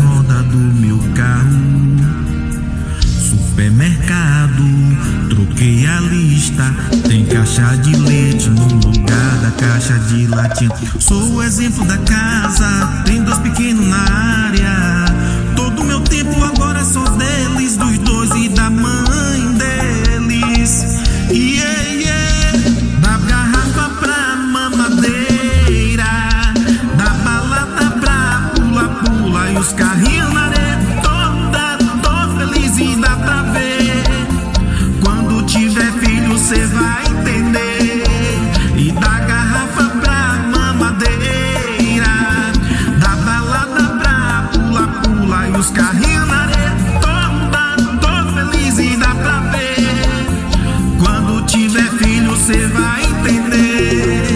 rodas do meu carro. Supermercado, troquei a lista. Tem caixa de leite no lugar da caixa de latinha. Sou o exemplo da casa, tem 2 pequenos na área. Todo meu tempo agora é só deles, dos 2 e da mãe deles. Yeah, yeah. Da garrafa pra mamadeira, da balada pra pula-pula e os carrinhos na areia. Tô feliz e dá pra ver. Quando tiver filho cê vai entender. E da garrafa pra mamadeira, da balada pra pula-pula e os carrinhos na areia. Tô feliz e dá pra ver. Quando tiver filho cê vai entender.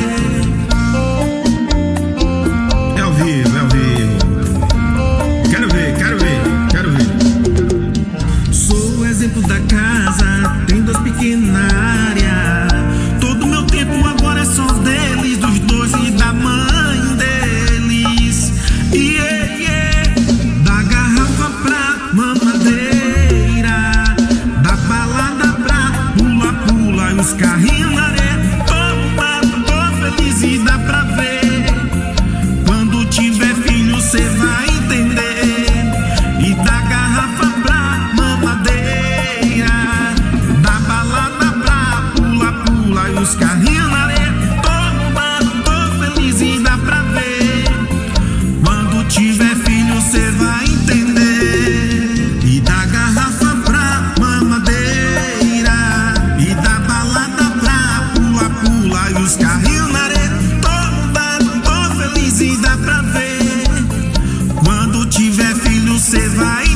É ao vivo, é ao vivo. Quero ver. Sou o exemplo da casa, tem 2 pequenos na área. Todo meu tempo agora é só deles, dos 2 e da mãe deles. Yeah, yeah. Da garrafa pra mamadeira, da balada pra pula-pula e os carrinhos na areia. Tô feliz e dá pra ver. Quando tiver filho cê vai entender. E da garrafa pra mamadeira, da balada pra pula-pula e os carrinhos na areia. Tô feliz e dá pra ver. Quando tiver filho cê vai entender. E da garrafa pra mamadeira, e da balada pra pula-pula e os carrinhos na areia. Tô feliz e dá pra ver. Quando tiver filho cê vai